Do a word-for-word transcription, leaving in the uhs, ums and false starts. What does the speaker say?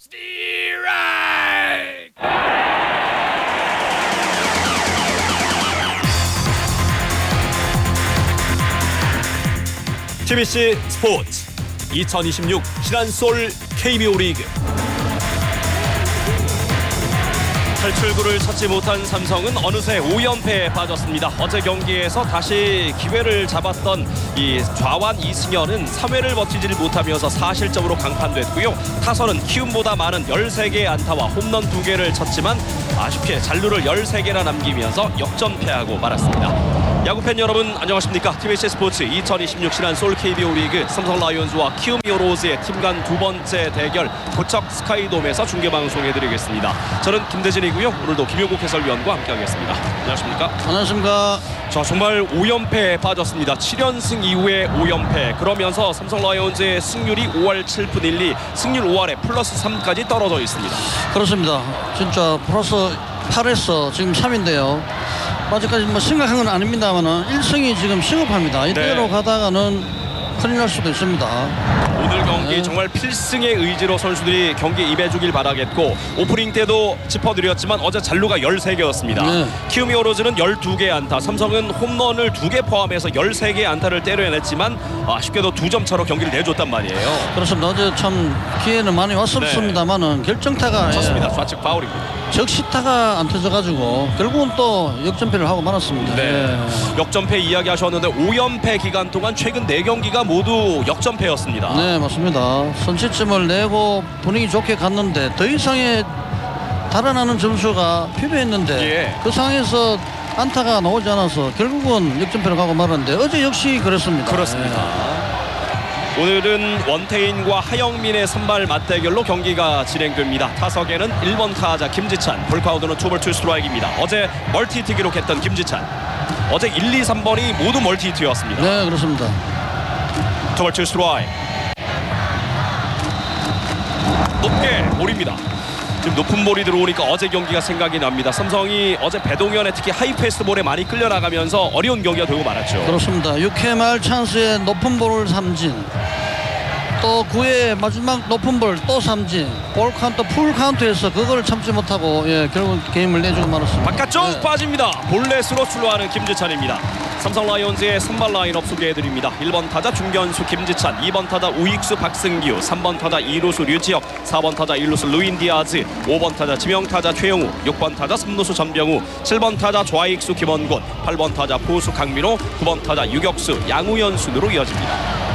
티비씨 스포츠 이천이십육 신한솔 케이비오 리그. 탈출구를 찾지 못한 삼성은 어느새 오 연패에 빠졌습니다. 어제 경기에서 다시 기회를 잡았던 이 좌완 이승현은 삼 회를 버티지를 못하면서 사 실점으로 강판됐고요. 타선은 키움보다 많은 열세 개의 안타와 홈런 두 개를 쳤지만 아쉽게 잔루를 열세 개나 남기면서 역전패하고 말았습니다. 야구팬 여러분 안녕하십니까? 티비씨 스포츠 이천이십육 신한솔 케이비오 리그 삼성 라이온즈와 키움 히어로즈의 팀 간 두 번째 대결 고척 스카이돔에서 중계방송해드리겠습니다. 저는 김대진이고요. 오늘도 김효국 해설위원과 함께하겠습니다. 안녕하십니까? 안녕하십니까? 자, 정말 오 연패에 빠졌습니다. 칠 연승 이후에 오 연패. 그러면서 삼성 라이온즈의 승률이 오할 칠푼 일리, 승률 오할에 플러스 삼까지 떨어져 있습니다. 그렇습니다. 진짜 플러스 팔에서 지금 삼인데요. 아직까지 뭐 심각한 건 아닙니다만은 일 승이 지금 시급합니다. 이대로 네. 가다가는 큰일 날 수도 있습니다. 오늘 경기 네. 정말 필승의 의지로 선수들이 경기에 임해주길 바라겠고, 오프닝 때도 짚어드렸지만 어제 잔루가 열세 개였습니다. 네. 키움 히어로즈는 열두 개 안타, 삼성은 홈런을 두 개 포함해서 열세 개 안타를 때려냈지만 아쉽게도 두 점 차로 경기를 내줬단 말이에요. 그렇습니다. 어제 참 기회는 많이 왔었습니다만은 네. 결정타가 좋습니다. 예. 좌측 파울입니다. 적시타가 안 터져가지고 결국은 또 역전패를 하고 말았습니다. 네. 네. 역전패 이야기하셨는데 오 연패 기간 동안 최근 네 경기가 모두 역전패였습니다. 네, 맞습니다. 선취점을 내고 분위기 좋게 갔는데 더 이상의 달아나는 점수가 필요했는데 예. 그 상황에서 안타가 나오지 않아서 결국은 역전패를 가고 말았는데 어제 역시 그렇습니다. 그렇습니다. 네. 오늘은 원태인과 하영민의 선발 맞대결로 경기가 진행됩니다. 타석에는 일 번 타자 김지찬, 볼카우드는 투볼 투 스트라이크입니다. 어제 멀티히트 기록했던 김지찬, 어제 일, 이, 삼 번이 모두 멀티히트였습니다. 네, 그렇습니다. 투볼 투 스트라이크. 높게 볼입니다. 지금 높은 볼이 들어오니까 어제 경기가 생각이 납니다. 삼성이 어제 배동현의 특히 하이패스트 볼에 많이 끌려나가면서 어려운 경기가 되고 말았죠. 그렇습니다. 육 회 말 찬스에 높은 볼을 삼진, 또 구 회 마지막 높은 볼 또 삼진, 볼 카운트 풀 카운트에서 그걸 참지 못하고 예, 결국 게임을 내주고 말았습니다. 바깥쪽 네. 빠집니다. 볼넷으로 출루하는 김지찬입니다. 삼성 라이온즈의 선발 라인업 소개해드립니다. 일 번 타자 중견수 김지찬, 이 번 타자 우익수 박승규, 삼 번 타자 이루수 류지혁, 사 번 타자 일루수 루인 디아즈, 오 번 타자 지명타자 최용우, 육 번 타자 삼루수 전병우, 칠 번 타자 좌익수 김원곤, 팔 번 타자 포수 강민호, 구 번 타자 유격수 양우현 순으로 이어집니다.